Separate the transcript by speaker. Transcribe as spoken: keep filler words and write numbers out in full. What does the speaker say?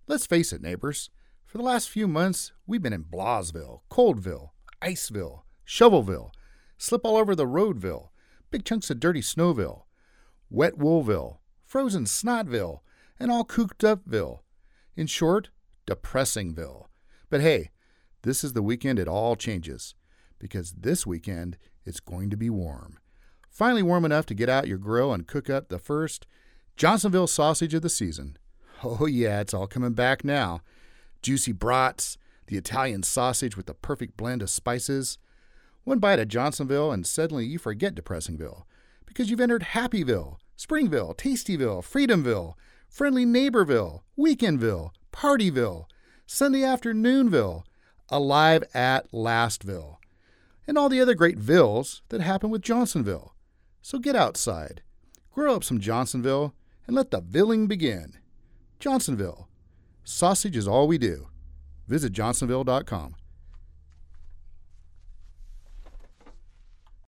Speaker 1: Let's face it, neighbors. For the last few months, we've been in Blawsville, Coldville, Iceville, Shovelville, Slip All Over the Roadville, Big Chunks of Dirty Snowville, Wet Woolville, Frozen Snotville, and All Cooped Upville. In short, Depressingville. But hey, this is the weekend it all changes, because this weekend it's going to be warm. Finally warm enough to get out your grill and cook up the first Johnsonville sausage of the season. Oh yeah, it's all coming back now. Juicy brats, the Italian sausage with the perfect blend of spices. One bite of Johnsonville and suddenly you forget Depressingville, because you've entered Happyville, Springville, Tastyville, Freedomville, Friendly Neighborville, Weekendville, Partyville, Sunday Afternoonville, Alive at Lastville, and all the other great villes that happen with Johnsonville. So get outside, grill up some Johnsonville, and let the villing begin. Johnsonville. Sausage is all we do. Visit johnsonville dot com.